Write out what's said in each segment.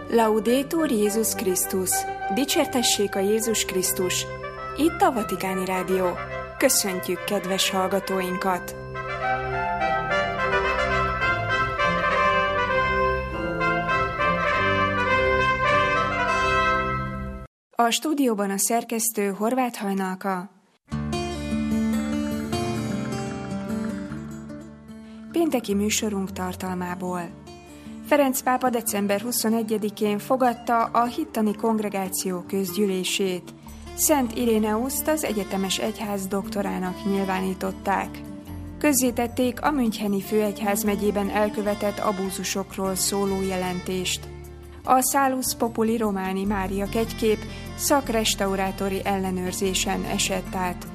Laudetur Jézus Krisztus! Dicsértessék a Jézus Krisztus! Itt a Vatikáni Rádió. Köszöntjük kedves hallgatóinkat! A stúdióban a szerkesztő Horváth Hajnalka. Pénteki műsorunk tartalmából. Ferenc pápa december 21-én fogadta a hittani kongregáció közgyűlését. Szent Iréneuszt az egyetemes egyház doktorának nyilvánították. Közzétették a müncheni főegyházmegyében elkövetett abúzusokról szóló jelentést. A Salus Populi Romani Mária kegykép szakrestaurátori ellenőrzésen esett át.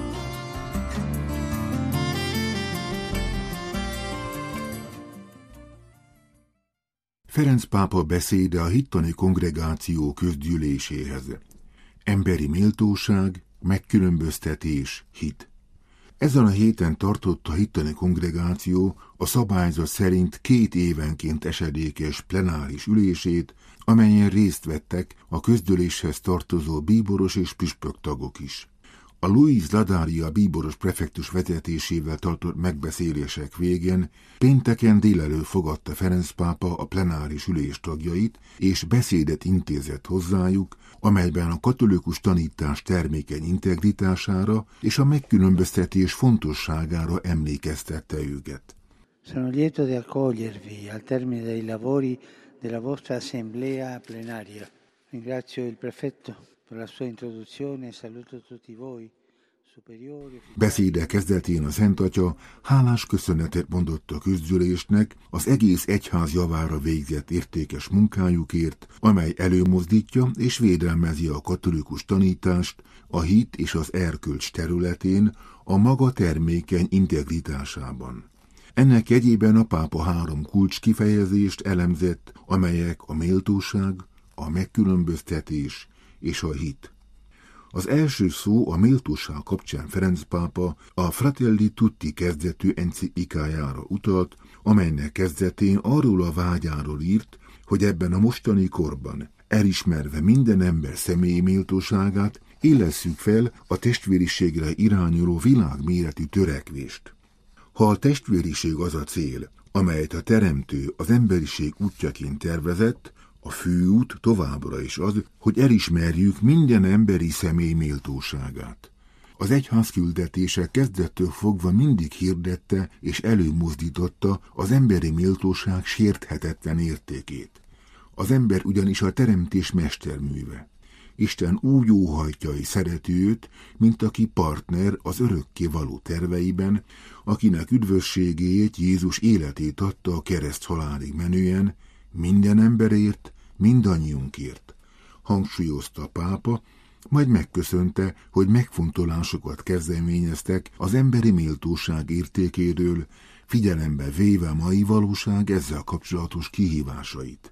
Ferenc pápa beszéde a hittani kongregáció közgyűléséhez. Emberi méltóság, megkülönböztetés, hit. Ezen a héten tartott a hittani kongregáció a szabályzat szerint 2 évenként esedékes plenáris ülését, amelyen részt vettek a közgyűléshez tartozó bíboros és püspök tagok is. A Luis Ladaria bíboros prefektus vezetésével tartott megbeszélések végén pénteken délelőtt fogadta Ferenc pápa a plenáris ülés tagjait, és beszédet intézett hozzájuk, amelyben a katolikus tanítás termékeny integritására és a megkülönböztetés fontosságára emlékeztette őket. Sono lieto di accogliervi al termine dei lavori della vostra assemblea plenaria. Ringrazio il prefetto per la sua introduzione e saluto tutti voi. Beszéde kezdetén a Szent Atya hálás köszönetet mondott a közgyűlésnek az egész egyház javára végzett értékes munkájukért, amely előmozdítja és védelmezi a katolikus tanítást a hit és az erkölcs területén a maga termékeny integritásában. Ennek jegyében a pápa 3 kulcs kifejezést elemzett, amelyek a méltóság, a megkülönböztetés és a hit. Az első szó a méltóság kapcsán Ferenc pápa a Fratelli Tutti kezdetű enciklikájára utalt, amelynek kezdetén arról a vágyáról írt, hogy ebben a mostani korban, elismerve minden ember személyi méltóságát, élesszük fel a testvériségre irányuló világméretű törekvést. Ha a testvériség az a cél, amelyet a Teremtő az emberiség útjaként tervezett, a főút továbbra is az, hogy elismerjük minden emberi személy méltóságát. Az egyház küldetése kezdettől fogva mindig hirdette és előmozdította az emberi méltóság sérthetetlen értékét. Az ember ugyanis a teremtés mesterműve. Isten úgy óhajtja és szereti őt, mint aki partner az örökké való terveiben, akinek üdvösségéért Jézus életét adta a kereszt halálig menően, minden emberért, mindannyiunkért, hangsúlyozta a pápa, majd megköszönte, hogy megfontolásokat kezdeményeztek az emberi méltóság értékéről, figyelembe véve a mai valóság ezzel kapcsolatos kihívásait.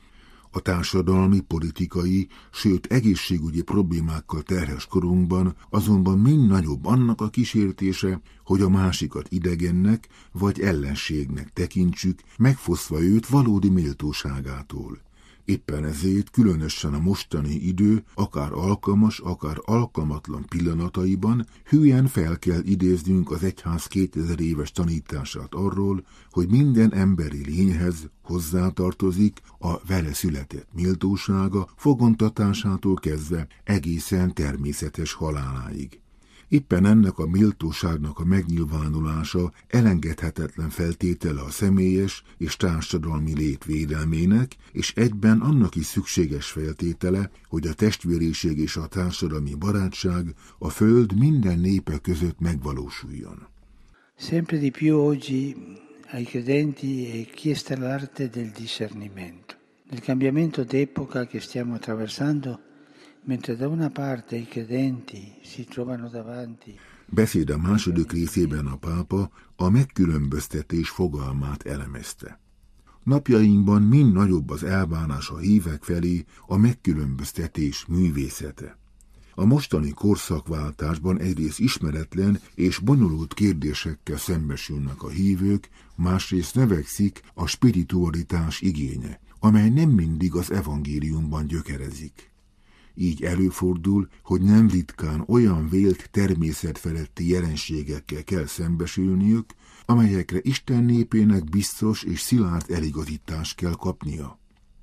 A társadalmi, politikai, sőt egészségügyi problémákkal terhes korunkban azonban mind nagyobb annak a kísértése, hogy a másikat idegennek vagy ellenségnek tekintsük, megfosztva őt valódi méltóságától. Éppen ezért különösen a mostani idő, akár alkalmas, akár alkalmatlan pillanataiban hülyen fel kell idéznünk az egyház 2000 éves tanítását arról, hogy minden emberi lényhez hozzátartozik a vele született méltósága fogantatásától kezdve egészen természetes haláláig. Éppen ennek a méltóságnak a megnyilvánulása elengedhetetlen feltétele a személyes és társadalmi lét védelmének, és egyben annak is szükséges feltétele, hogy a testvériség és a társadalmi barátság a föld minden népe között megvalósuljon. Sempre di più oggi ai credenti è chiesta l'arte del discernimento. Nel cambiamento d'epoca che stiamo attraversando, mentre da una parte i credenti si trovano davanti. Beszéde második részében a pápa a megkülönböztetés fogalmát elemezte. Napjainkban mind nagyobb az elvárás a hívek felé a megkülönböztetés művészete. A mostani korszakváltásban egyrészt ismeretlen és bonyolult kérdésekkel szembesülnek a hívők, másrészt növekszik a spiritualitás igénye, amely nem mindig az evangéliumban gyökerezik. Így előfordul, hogy nem ritkán olyan vélt természetfeletti jelenségekkel kell szembesülniük, amelyekre Isten népének biztos és szilárd eligazítást kell kapnia.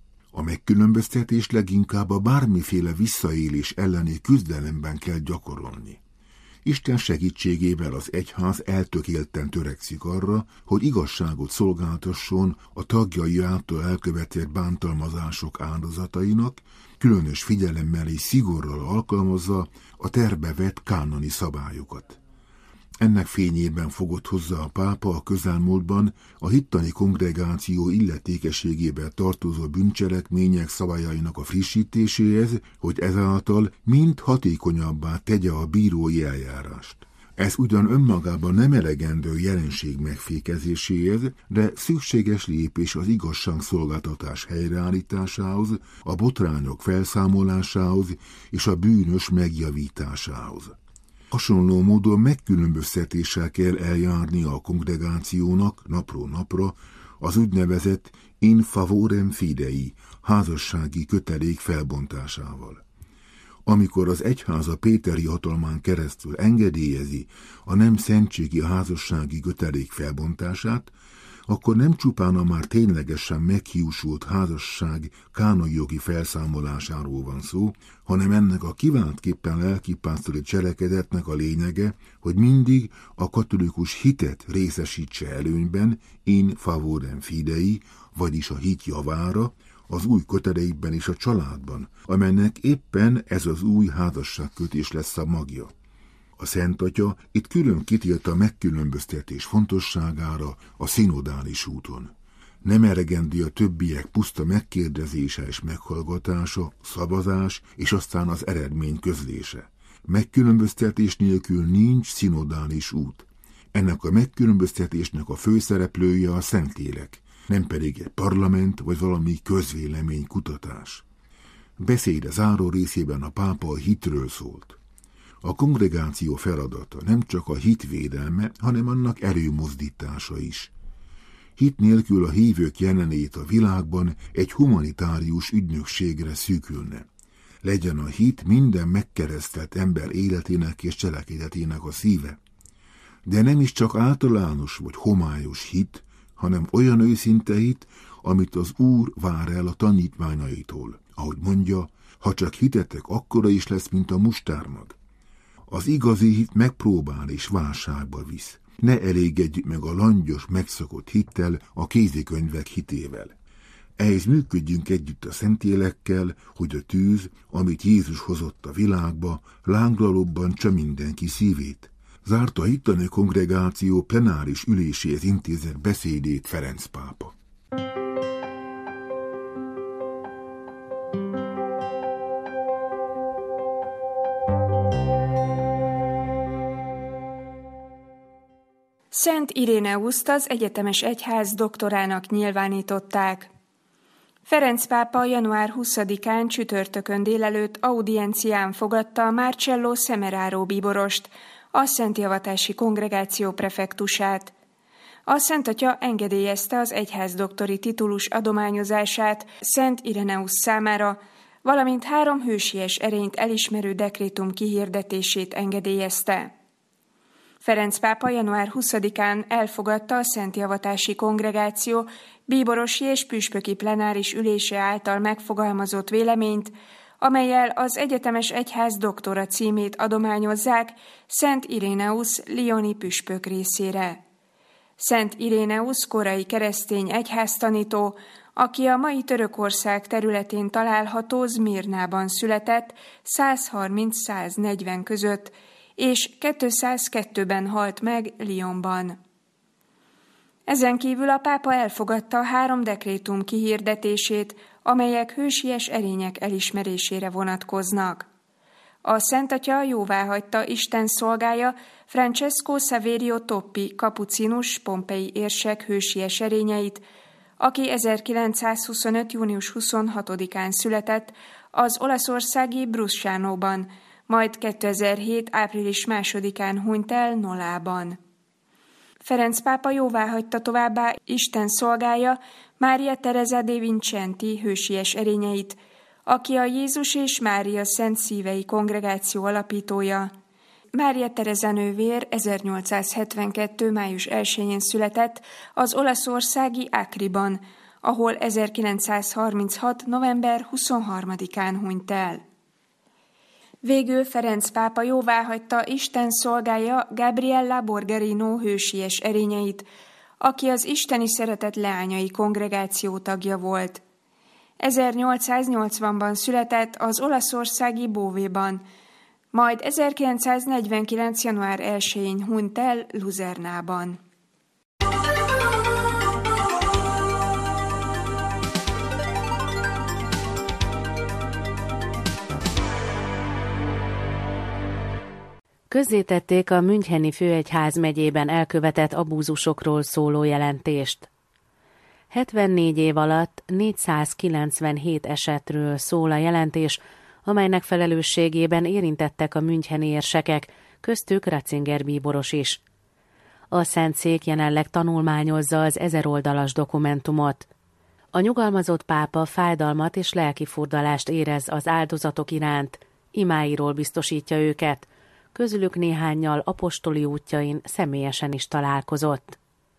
A megkülönböztetés leginkább a bármiféle visszaélés elleni küzdelemben kell gyakorolni. Isten segítségével az egyház eltökélten törekszik arra, hogy igazságot szolgáltasson a tagjai által elkövetett bántalmazások áldozatainak, különös figyelemmel és szigorral alkalmazza a tervbe vett kánoni szabályokat. Ennek fényében fogott hozzá a pápa a közelmúltban a hittani kongregáció illetékességébe tartozó bűncselekmények szabályainak a frissítéséhez, hogy ezáltal mind hatékonyabbá tegye a bírói eljárást. Ez ugyan önmagában nem elegendő jelenség megfékezéséhez, de szükséges lépés az igazságszolgáltatás helyreállításához, a botrányok felszámolásához és a bűnös megjavításához. Hasonló módon megkülönböztetéssel kell eljárni a kongregációnak napról napra az úgynevezett in favorem fidei házassági kötelék felbontásával. Amikor az egyház a péteri hatalmán keresztül engedélyezi a nem szentségi házassági kötelék felbontását, akkor nem csupán a már ténylegesen meghiúsult házasság kánoni jogi felszámolásáról van szó, hanem ennek a kiváltképpen lelkipásztori cselekedetnek a lényege, hogy mindig a katolikus hitet részesítse előnyben, in favorem fidei, vagyis a hit javára, az új kötelékben és a családban, amelynek éppen ez az új házasságkötés lesz a magja. A Szent Atya itt külön kitélt a megkülönböztetés fontosságára a szinodális úton. Nem elegendő a többiek puszta megkérdezése és meghallgatása, szavazás és aztán az eredmény közlése. Megkülönböztetés nélkül nincs szinodális út. Ennek a megkülönböztetésnek a főszereplője a Szentlélek, nem pedig egy parlament vagy valami közvélemény kutatás. Beszéde záró részében a pápa a hitről szólt. A kongregáció feladata nem csak a hit védelme, hanem annak előmozdítása is. Hit nélkül a hívők jelenlét a világban egy humanitárius ügynökségre szűkülne. Legyen a hit minden megkeresztelt ember életének és cselekedetének a szíve. De nem is csak általános vagy homályos hit, hanem olyan őszinte hit, amit az Úr vár el a tanítványaitól. Ahogy mondja, ha csak hitetek, akkora is lesz, mint a mustármag. Az igazi hit megpróbál és válságba visz. Ne elégedjük meg a langyos, megszokott hittel, a kézikönyvek hitével. Ehhez működjünk együtt a Szentlélekkel, hogy a tűz, amit Jézus hozott a világba, lángra lobbantsa mindenki szívét. Zárta a hittani kongregáció plenáris üléséhez intézett beszédét Ferenc pápa. Szent Iréneuszt az egyetemes egyház doktorának nyilvánították. Ferenc pápa január 20-án csütörtökön délelőtt audiencián fogadta Marcello Semeraro bíborost, a Szentjavatási Kongregáció prefektusát. A Szent Atya engedélyezte az egyházdoktori titulus adományozását Szent Iréneusz számára, valamint 3 hősies erényt elismerő dekrétum kihirdetését engedélyezte. Ferenc pápa január 20-án elfogadta a Szentjavatási Kongregáció bíborosi és püspöki plenáris ülése által megfogalmazott véleményt, amellyel az egyetemes egyház doktora címét adományozzák Szent Iréneusz lyoni püspök részére. Szent Iréneusz korai keresztény egyháztanító, aki a mai Törökország területén található Zmirnában született 130-140 között, és 202-ben halt meg Lyonban. Ezen kívül a pápa elfogadta 3 dekrétum kihirdetését, amelyek hősies erények elismerésére vonatkoznak. A Szent Atya jóváhagyta Isten szolgája Francesco Saverio Toppi kapucinus pompei érsek hősies erényeit, aki 1925. június 26-án született az olaszországi Bruscianóban, majd 2007. április 2-án hunyt el Nolában. Ferenc pápa jóváhagyta továbbá Isten szolgája Mária Teresa de Vincenti hősies erényeit, aki a Jézus és Mária Szent Szívei Kongregáció alapítója. Mária Teresa nővér 1872. május 1-én született az olaszországi Acriban, ahol 1936. november 23-án hunyt el. Végül Ferenc pápa jóváhagyta Isten szolgája Gabriella Borgerino hősies erényeit, aki az Isteni Szeretet Leányai Kongregáció tagja volt. 1880-ban született az olaszországi Beauvais-ban, majd 1949. január 1-én hunyt el Luzernában. Közzétették a Müncheni főegyházmegyében elkövetett abúzusokról szóló jelentést. 74 év alatt 497 esetről szól a jelentés, amelynek felelősségében érintettek a müncheni érsekek, köztük Ratzinger bíboros is. A Szentszék jelenleg tanulmányozza az 1000 oldalas dokumentumot. A nyugalmazott pápa fájdalmat és lelki furdalást érez az áldozatok iránt, imáiról biztosítja őket, közülük néhánnyal apostoli útjain személyesen is találkozott.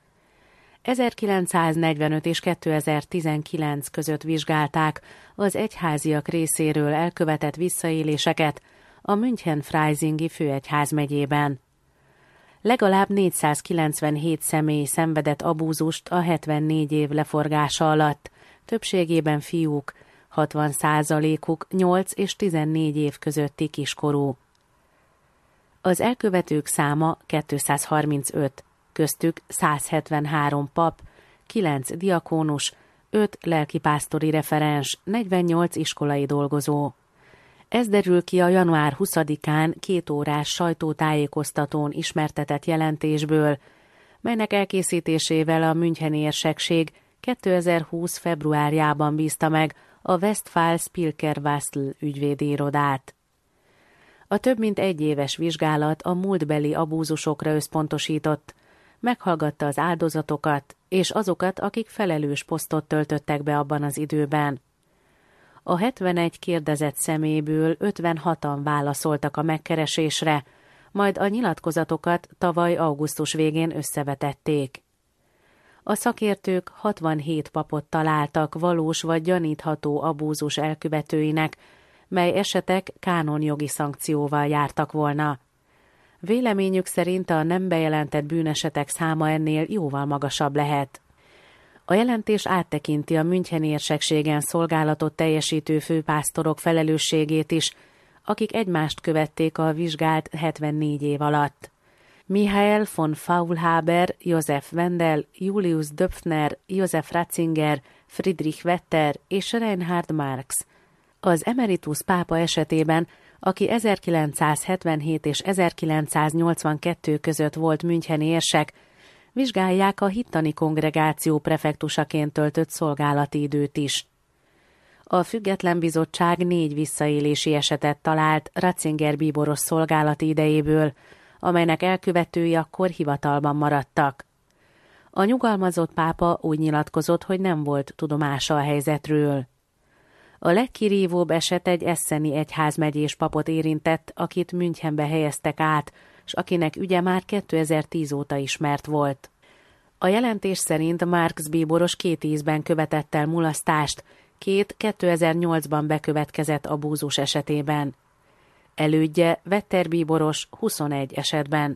1945 és 2019 között vizsgálták az egyháziak részéről elkövetett visszaéléseket a München-Freisingi főegyházmegyében. Legalább 497 személy szenvedett abúzust a 74 év leforgása alatt, többségében fiúk, 60%-uk 8 és 14 év közötti kiskorú. Az elkövetők száma 235, köztük 173 pap, 9 diakónus, 5 lelkipásztori referens, 48 iskolai dolgozó. Ez derül ki a január 20-án 2 órás sajtótájékoztatón ismertetett jelentésből, melynek elkészítésével a müncheni érsekség 2020. februárjában bízta meg a Westphal-Spilker-Wastl ügyvédi irodát. A több mint 1 éves vizsgálat a múltbeli abúzusokra összpontosított, meghallgatta az áldozatokat és azokat, akik felelős posztot töltöttek be abban az időben. A 71 kérdezett személyből 56-an válaszoltak a megkeresésre, majd a nyilatkozatokat tavaly augusztus végén összevetették. A szakértők 67 papot találtak valós vagy gyanítható abúzus elkövetőinek, mely esetek kánonjogi szankcióval jártak volna. Véleményük szerint a nem bejelentett bűnesetek száma ennél jóval magasabb lehet. A jelentés áttekinti a müncheni érsekségen szolgálatot teljesítő főpásztorok felelősségét is, akik egymást követték a vizsgált 74 év alatt. Michael von Faulhaber, Josef Wendel, Julius Döpfner, Josef Ratzinger, Friedrich Wetter és Reinhard Marx. Az emeritus pápa esetében, aki 1977 és 1982 között volt müncheni érsek, vizsgálják a hittani kongregáció prefektusaként töltött szolgálati időt is. A független bizottság 4 visszaélési esetet talált Ratzinger bíboros szolgálati idejéből, amelynek elkövetői akkor hivatalban maradtak. A nyugalmazott pápa úgy nyilatkozott, hogy nem volt tudomása a helyzetről. A legkirívóbb eset egy esseni egyházmegyés papot érintett, akit Münchenbe helyeztek át, s akinek ügye már 2010 óta ismert volt. A jelentés szerint Marx bíboros 2 ízben követett el mulasztást, 2 2008-ban bekövetkezett abúzus esetében. Elődje Wetter bíboros 21 esetben.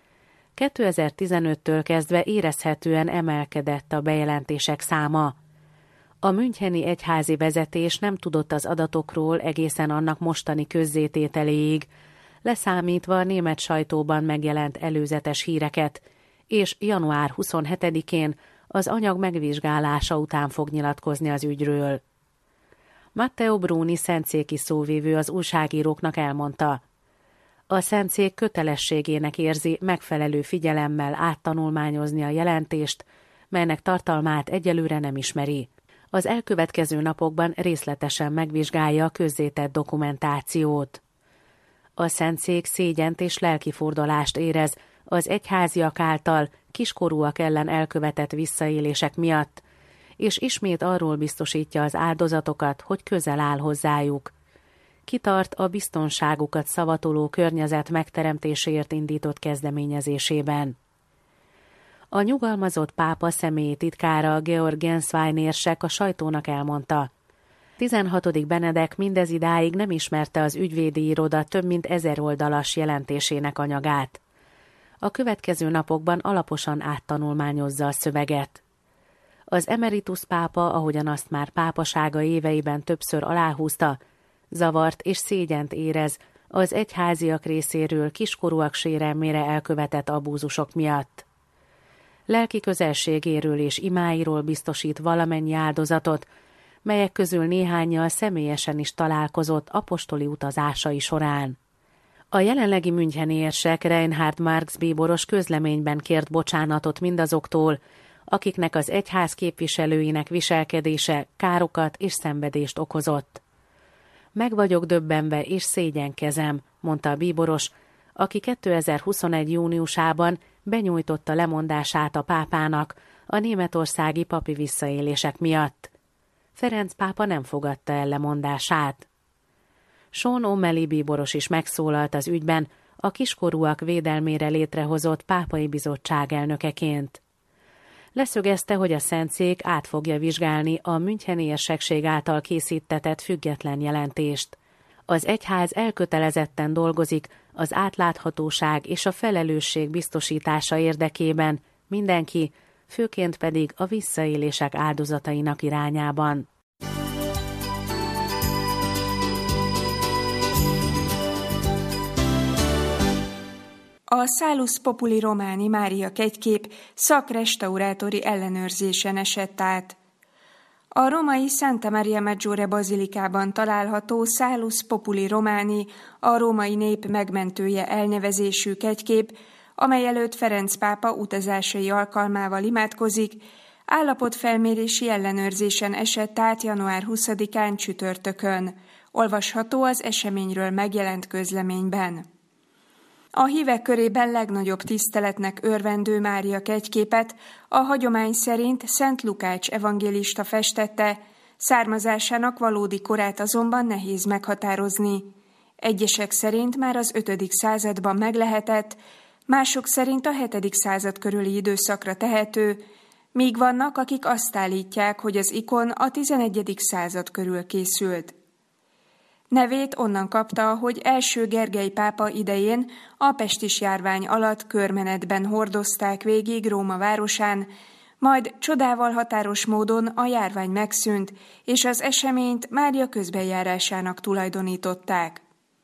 2015-től kezdve érezhetően emelkedett a bejelentések száma. A müncheni egyházi vezetés nem tudott az adatokról egészen annak mostani közzétételéig, leszámítva a német sajtóban megjelent előzetes híreket, és január 27-én az anyag megvizsgálása után fog nyilatkozni az ügyről. Matteo Bruni szentszéki szóvivő az újságíróknak elmondta: a szentszék kötelességének érzi megfelelő figyelemmel áttanulmányozni a jelentést, melynek tartalmát egyelőre nem ismeri. Az elkövetkező napokban részletesen megvizsgálja a közzétett dokumentációt. A szentszék szégyent és lelkifordulást érez az egyháziak által kiskorúak ellen elkövetett visszaélések miatt, és ismét arról biztosítja az áldozatokat, hogy közel áll hozzájuk. Kitart a biztonságukat szavatoló környezet megteremtéséért indított kezdeményezésében. A nyugalmazott pápa személyi titkára Georg Genswein érsek a sajtónak elmondta: 16. Benedek mindezidáig nem ismerte az ügyvédi iroda több mint 1000 oldalas jelentésének anyagát. A következő napokban alaposan áttanulmányozza a szöveget. Az emeritus pápa, ahogyan azt már pápasága éveiben többször aláhúzta, zavart és szégyent érez az egyháziak részéről kiskorúak sérelmére elkövetett abúzusok miatt. Lelki közelségéről és imáiról biztosít valamennyi áldozatot, melyek közül néhánnyal személyesen is találkozott apostoli utazásai során. A jelenlegi müncheni érsek Reinhard Marx bíboros közleményben kért bocsánatot mindazoktól, akiknek az egyház képviselőinek viselkedése károkat és szenvedést okozott. Meg vagyok döbbenve és szégyenkezem, mondta a bíboros, aki 2021. júniusában benyújtotta lemondását a pápának a németországi papi visszaélések miatt. Ferenc pápa nem fogadta el lemondását. Sean O'Malley bíboros is megszólalt az ügyben a kiskorúak védelmére létrehozott pápai bizottság elnökeként. Leszögezte, hogy a Szentszék át fogja vizsgálni a müncheni érsekség által készítetett független jelentést. Az egyház elkötelezetten dolgozik az átláthatóság és a felelősség biztosítása érdekében, mindenki, főként pedig a visszaélések áldozatainak irányában. A Salus Populi Romani Mária kegykép szakrestaurátori ellenőrzésen esett át. A romai Santa Maria Maggiore bazilikában található Salus Populi Romani, a római nép megmentője elnevezésű kegykép, amely előtt Ferenc pápa utazásai alkalmával imádkozik, állapotfelmérési ellenőrzésen esett át január 20-án csütörtökön. Olvasható az eseményről megjelent közleményben. A hívek körében legnagyobb tiszteletnek örvendő Mária kegyképet a hagyomány szerint Szent Lukács evangélista festette, származásának valódi korát azonban nehéz meghatározni. Egyesek szerint már az 5. században meglehetett, mások szerint a 7. század körüli időszakra tehető, míg vannak, akik azt állítják, hogy az ikon a 11. század körül készült. Nevét onnan kapta, hogy első Gergely pápa idején a pestis járvány alatt körmenetben hordozták végig Róma városán, majd csodával határos módon a járvány megszűnt, és az eseményt Mária közbenjárásának tulajdonították.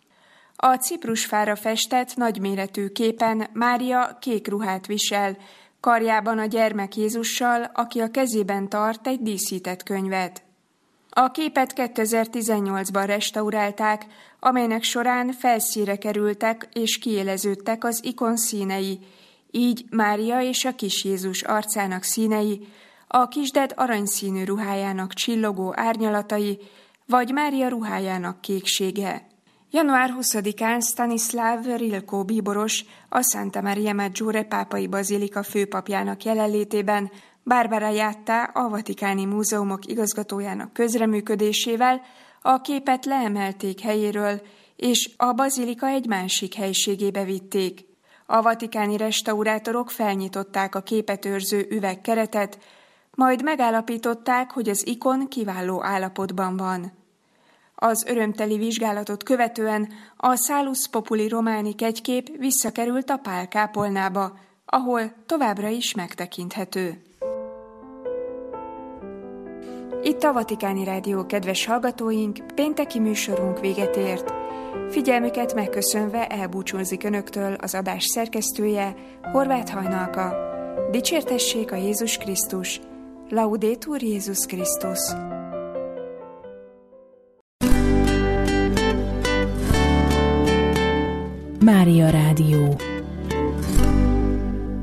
A ciprusfára festett nagyméretű képen Mária kék ruhát visel, karjában a gyermek Jézussal, aki a kezében tart egy díszített könyvet. A képet 2018-ban restaurálták, amelynek során felszínre kerültek és kiéleződtek az ikon színei, így Mária és a kis Jézus arcának színei, a kisded aranyszínű ruhájának csillogó árnyalatai, vagy Mária ruhájának kéksége. Január 20-án Stanislav Rilko bíboros, a Santa Maria Maggiore pápai bazilika főpapjának jelenlétében Barbara Jatta, a Vatikáni Múzeumok igazgatójának közreműködésével a képet leemelték helyéről, és a bazilika egy másik helységébe vitték. A vatikáni restaurátorok felnyitották a képet őrző üvegkeretet, majd megállapították, hogy az ikon kiváló állapotban van. Az örömteli vizsgálatot követően a Salus Populi Romani kegykép visszakerült a Pál kápolnába, ahol továbbra is megtekinthető. Itt a Vatikáni Rádió kedves hallgatóink, pénteki műsorunk véget ért. Figyelmüket megköszönve elbúcsúzik önöktől az adás szerkesztője, Horváth Hajnalka. Dicsértessék a Jézus Krisztus! Laudetur Jézus Krisztus! Mária Rádió.